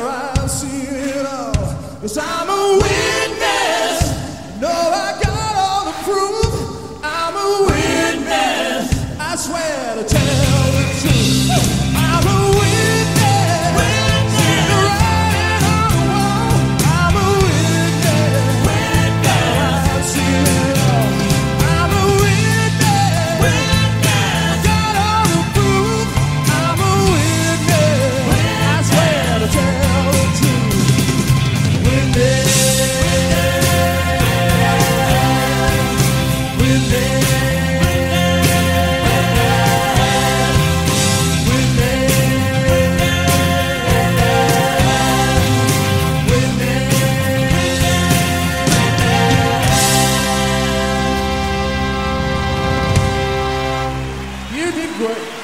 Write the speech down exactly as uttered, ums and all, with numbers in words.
I've seen it all. 'Cause I'm a witness. No, I got all the proof. I'm a witness. I swear to tell the truth. I'm a witness. Witness. Writing on the wall. I'm a witness. Witness. I've seen it all. I'm a witness. Witness. Got all the proof. I'm a witness. Witness. I swear to tell the truth. Witness. You did great.